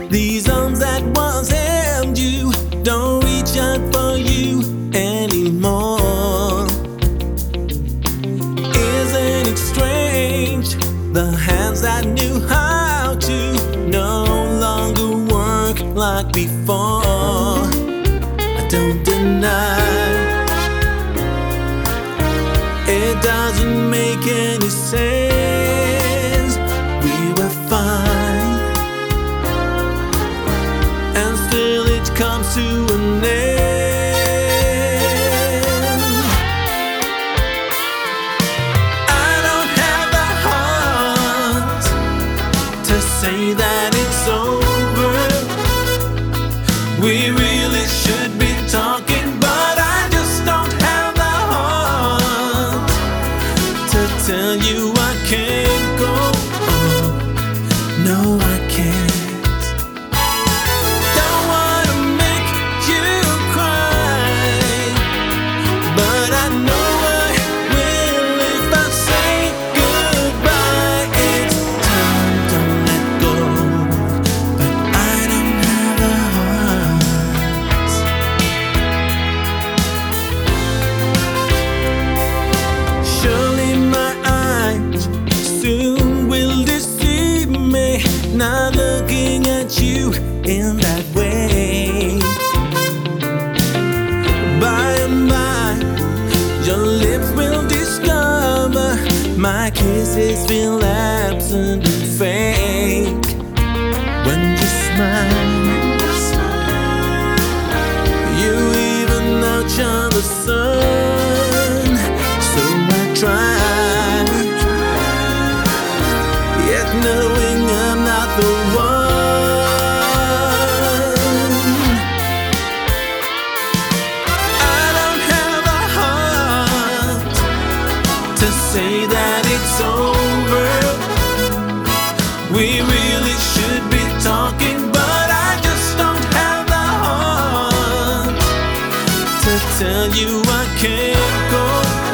These arms that once held you don't reach out for you anymore. Isn't it strange? The hands that knew how to no longer work like before. I don't deny it doesn't make any sense. We were fine, and still it comes to an end. I don't have the heart to say that it's over. We really should be talking, but I just don't have the heart to tell you I can't go on. No, I can't. Don't wanna make you cry, but I know I will if I say goodbye. It's time, don't let go, but I don't have the heart. Surely my eyes soon will deceive me, not looking at you in that way. By and by, your lips will discover my kisses feel absent and fake. When you smile, you even outshine the sun. So I try, yet knowing I'm not the one. I don't have a heart to say that it's over. We really should be talking, but I just don't have the heart to tell you I can't go